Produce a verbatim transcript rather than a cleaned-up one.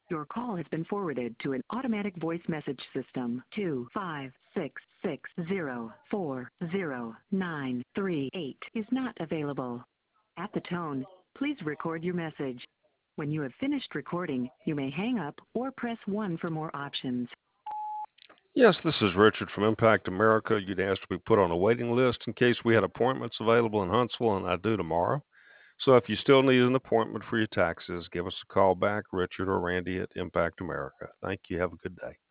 Your call has been forwarded to an automatic voice message system. Two five six six zero four zero nine three eight is not available. At the tone, please record your message. When you have finished recording, you may hang up or press one for more options. Yes, this is Richard from Impact America. You'd asked to be put on a waiting list in case we had appointments available in Huntsville, and I do tomorrow. So if you still need an appointment for your taxes, give us a call back, Richard or Randy at Impact America. Thank you. Have a good day.